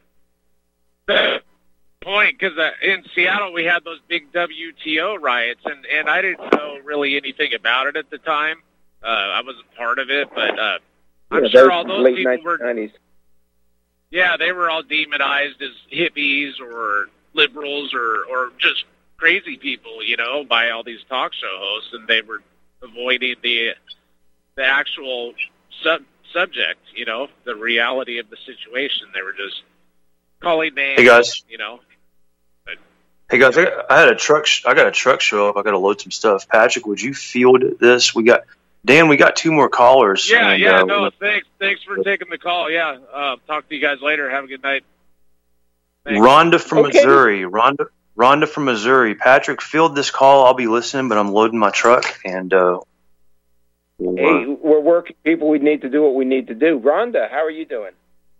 that. Point, because uh, in Seattle we had those big W T O riots, and, and I didn't know really anything about it at the time. Uh, I wasn't part of it, but uh, I'm yeah, sure all those late people nineteen nineties. were. Yeah, they were all demonized as hippies or liberals or or just crazy people, you know, by all these talk show hosts, and they were avoiding the the actual sub subject, you know, the reality of the situation. They were just calling names, Hey guys, you know. Hey guys, I, got, I had a truck. Sh- I got a truck show up. I got to load some stuff. Patrick, would you field this? We got Dan. We got two more callers. Yeah, and, yeah. uh, No, thanks. Thanks for taking the call. Yeah. Uh, talk to you guys later. Have a good night. Thanks. Rhonda from Okay. Missouri. Rhonda, Rhonda from Missouri. Patrick, field this call. I'll be listening, but I'm loading my truck, and uh, we'll, Hey, uh, we're working people. We need to do what we need to do. Rhonda, how are you doing?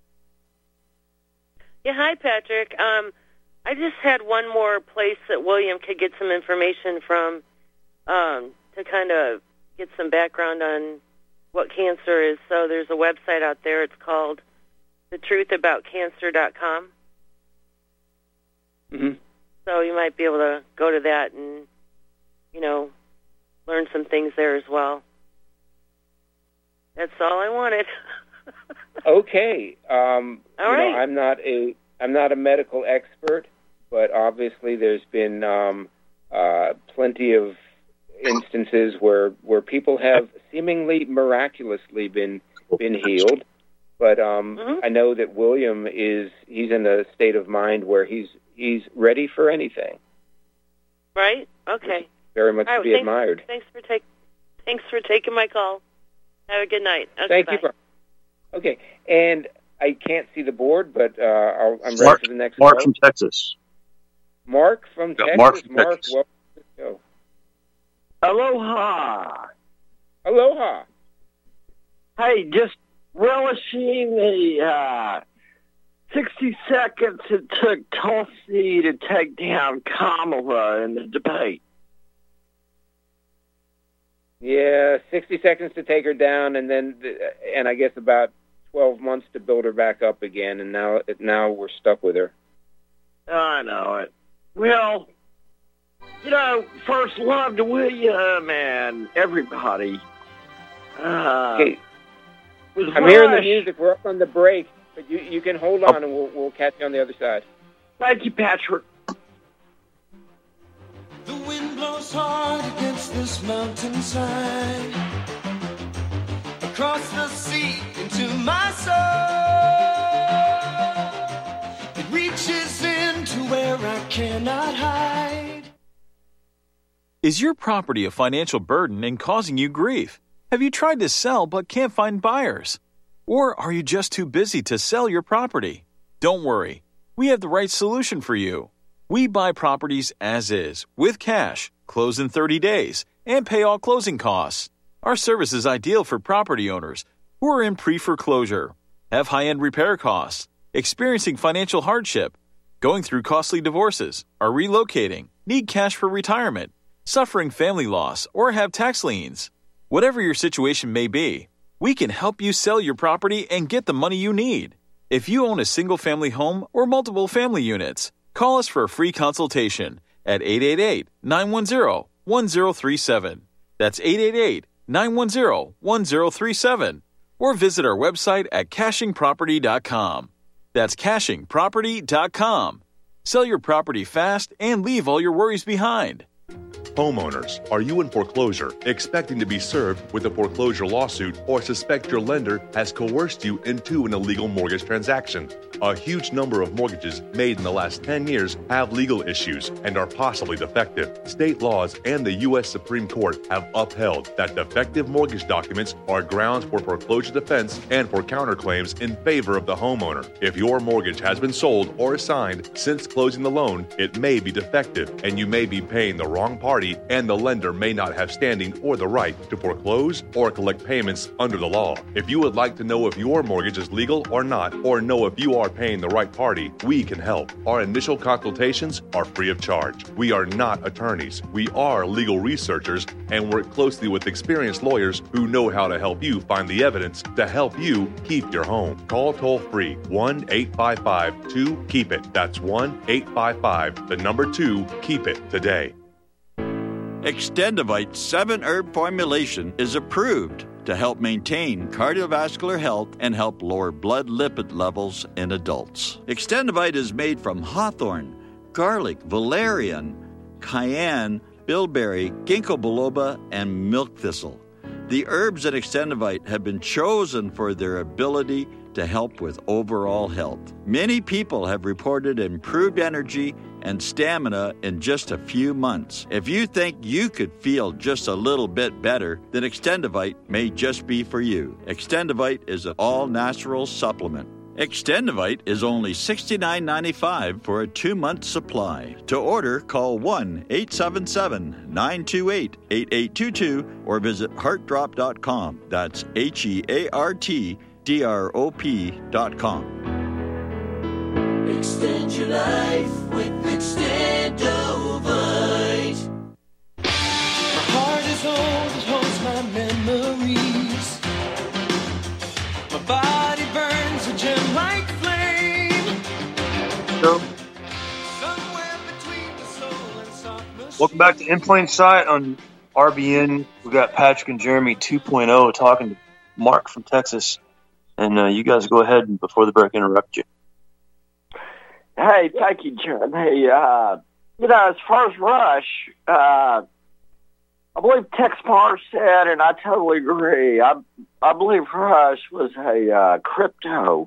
Yeah, hi, Patrick. Um, I just had one more place that William could get some information from um, to kind of get some background on what cancer is. So there's a website out there. It's called the truth about cancer dot com. Mm-hmm. So you might be able to go to that and, you know, learn some things there as well. That's all I wanted. Okay. Um, All you right. know, I'm not a I'm not a medical expert, but obviously there's been um, uh, plenty of instances where where people have seemingly miraculously been been healed. But um, Mm-hmm. I know that William is he's in a state of mind where he's he's ready for anything. Right? Okay. Very much All to right, be thanks, admired. Thanks for take, Thanks for taking my call. Have a good night. Okay, Thank bye. you. For, okay, and I can't see the board, but uh, I'll, I'm ready Mark, for the next Mark call. from Texas. Mark from Yeah, Texas. Mark from Mark, Texas. welcome to the show. Aloha. Aloha. Hey, just relishing the uh, sixty seconds it took Tulsi to take down Kamala in the debate. Yeah, sixty seconds to take her down, and then, and I guess about twelve months to build her back up again, and now, now we're stuck with her. I know it. Well, you know, first love to William and everybody. Uh, Okay, with I'm hearing the Rush. music. We're up on the break, but you you can hold on, and we'll we'll catch you on the other side. Thank you, Patrick. The wind blows hard against this mountainside, across the sea into my soul. It reaches into where I cannot hide. Is your property a financial burden and causing you grief? Have you tried to sell but can't find buyers? Or are you just too busy to sell your property? Don't worry. We have the right solution for you. We buy properties as is, with cash, close in thirty days, and pay all closing costs. Our service is ideal for property owners who are in pre-foreclosure, have high-end repair costs, experiencing financial hardship, going through costly divorces, are relocating, need cash for retirement, suffering family loss, or have tax liens. Whatever your situation may be, we can help you sell your property and get the money you need. If you own a single-family home or multiple family units, call us for a free consultation at eight eight eight, nine one zero, one zero three seven. That's eight eight eight, nine one zero, one zero three seven. Or visit our website at caching property dot com. That's caching property dot com. Sell your property fast and leave all your worries behind. Homeowners, are you in foreclosure, expecting to be served with a foreclosure lawsuit, or suspect your lender has coerced you into an illegal mortgage transaction? A huge number of mortgages made in the last ten years have legal issues and are possibly defective. State laws and the U S Supreme Court have upheld that defective mortgage documents are grounds for foreclosure defense and for counterclaims in favor of the homeowner. If your mortgage has been sold or assigned since closing the loan, it may be defective and you may be paying the wrong party, and the lender may not have standing or the right to foreclose or collect payments under the law. If you would like to know if your mortgage is legal or not, or know if you are paying the right party, we can help. Our initial consultations are free of charge. We are not attorneys. We are legal researchers and work closely with experienced lawyers who know how to help you find the evidence to help you keep your home. Call toll-free one eight five five two keep it. That's one eight five five, the number two, keep it today. Extendivite seven herb formulation is approved to help maintain cardiovascular health and help lower blood lipid levels in adults. Extendivite is made from hawthorn, garlic, valerian, cayenne, bilberry, ginkgo biloba, and milk thistle. The herbs in Extendivite have been chosen for their ability to help with overall health. Many people have reported improved energy and stamina in just a few months. If you think you could feel just a little bit better, then Extendivite may just be for you. Extendivite is an all-natural supplement. Extendivite is only sixty-nine ninety-five for a two-month supply. To order, call one eight seven seven, nine two eight, eight eight two two or visit heart drop dot com. That's H E A R T D R O P dot com. Extend your life with Extendovite. My heart is old, it holds my memories. My body burns a gem-like flame. So, welcome back to In Plain Sight on R B N. We got Patrick and Jeremy two point oh talking to Mark from Texas. And uh, you guys go ahead and before the break interrupt you. Hey, thank you, John. Hey, uh, you know, as far as Rush, uh, I believe Tex Parr said, and I totally agree, I, I believe Rush was a uh, crypto.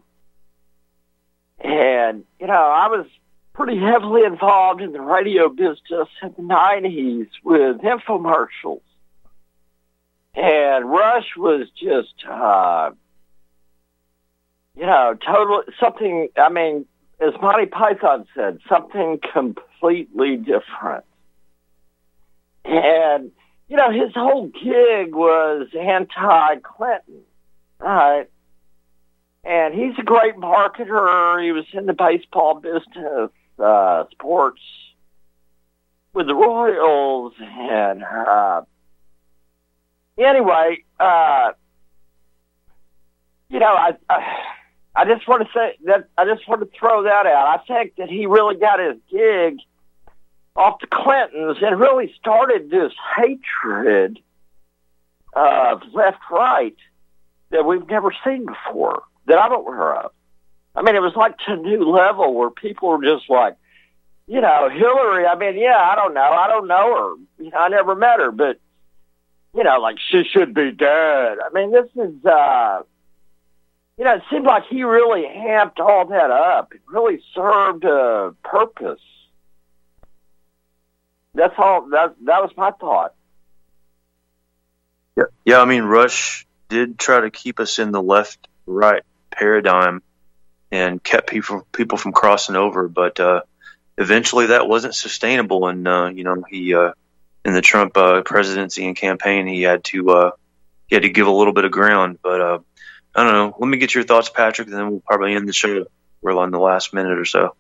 And, you know, I was pretty heavily involved in the radio business in the nineties with infomercials. And Rush was just, uh, you know, total, something, I mean, as Monty Python said, something completely different. And, you know, his whole gig was anti-Clinton, right? And he's a great marketer. He was in the baseball business, uh, sports with the Royals. And uh, anyway, uh, you know, I... I I just want to say that I just want to throw that out. I think that he really got his gig off the Clintons and really started this hatred of left-right that we've never seen before, that I'm aware of. I mean, it was like to a new level where people were just like, you know, Hillary, I mean, yeah, I don't know. I don't know her. You know, I never met her, but, you know, like, she should be dead. I mean, this is... uh You know, it seemed like he really amped all that up. It really served a purpose. That's all. That that was my thought. Yeah, yeah. I mean, Rush did try to keep us in the left-right paradigm and kept people people from crossing over. But uh, eventually that wasn't sustainable. And, uh, you know, he, uh, in the Trump uh, presidency and campaign, he had to, uh, he had to give a little bit of ground. But uh, I don't know. Let me get your thoughts, Patrick, and then we'll probably end the show. We're on the last minute or so.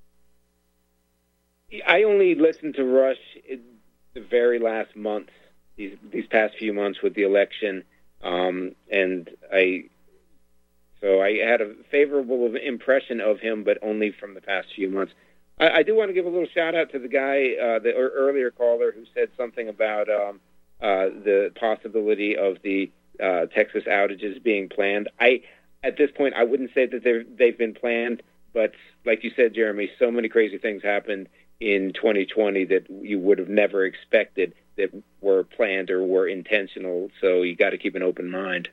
I only listened to Rush in the very last month, these these past few months with the election, um, and I so I had a favorable impression of him, but only from the past few months. I, I do want to give a little shout out to the guy, uh, the earlier caller, who said something about um, uh, the possibility of the uh, Texas outages being planned. I at this point I wouldn't say that they've they've been planned, but like you said, Jeremy, so many crazy things happened in twenty twenty that you would have never expected that were planned or were intentional. So you got to keep an open mind.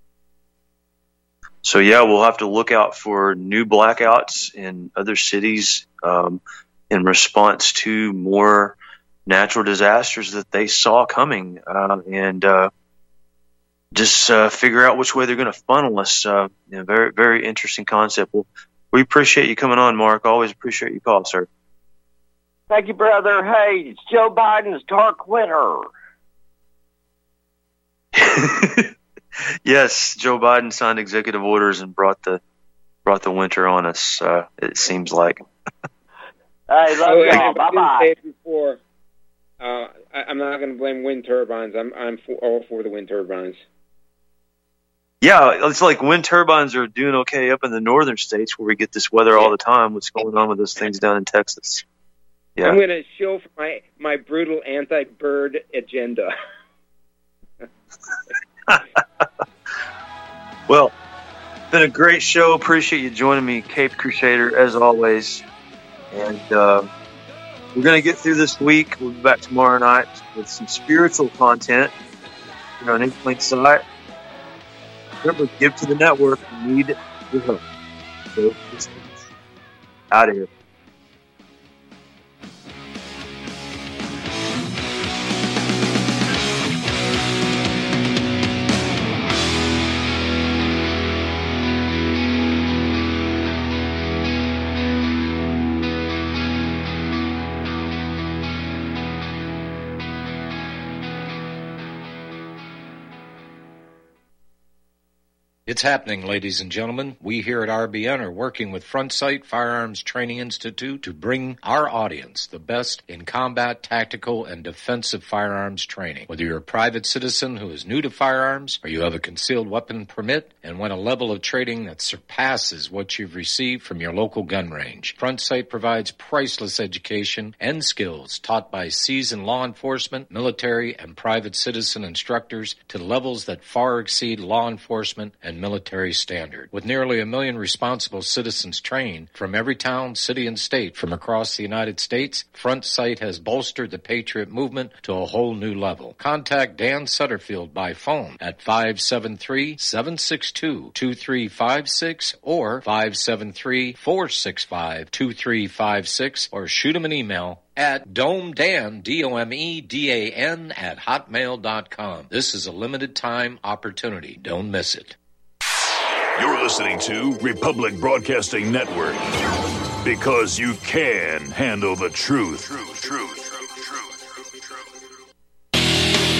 So, yeah, we'll have to look out for new blackouts in other cities um, in response to more natural disasters that they saw coming, uh, and uh, just uh, figure out which way they're going to funnel us. Uh, you know, very, very interesting concept. Well, we appreciate you coming on, Mark. Always appreciate your call, sir. Thank you, brother. Hey, it's Joe Biden's dark winter. Yes, Joe Biden signed executive orders and brought the brought the winter on us. Uh, it seems like. Hey, love oh, y'all. Bye bye. Before, uh, I, I'm not going to blame wind turbines. I'm I'm for, all for the wind turbines. Yeah, it's like wind turbines are doing okay up in the northern states where we get this weather all the time. What's going on with those things down in Texas? Yeah. I'm going to show for my my brutal anti-bird agenda. Well, it's been a great show. Appreciate you joining me, Caped Crusader, as always. And uh, we're going to get through this week. We'll be back tomorrow night with some spiritual content you know, on In Plain Sight. Remember, give to the network. We need your help. So, out of here. It's happening, ladies and gentlemen. We here at R B N are working with Front Sight Firearms Training Institute to bring our audience the best in combat, tactical, and defensive firearms training. Whether you're a private citizen who is new to firearms or you have a concealed weapon permit and want a level of training that surpasses what you've received from your local gun range, Front Sight provides priceless education and skills taught by seasoned law enforcement, military, and private citizen instructors to levels that far exceed law enforcement and military standard. With nearly a million responsible citizens trained from every town, city, and state from across the United States, Front Sight has bolstered the Patriot movement to a whole new level. Contact Dan Sutterfield by phone at five seven three, seven six two, two three five six or five seven three, four six five, two three five six or shoot him an email at domedan, D O M E D A N, at hotmail dot com. This is a limited time opportunity. Don't miss it. You're listening to Republic Broadcasting Network. Because you can handle the truth. Truth, truth.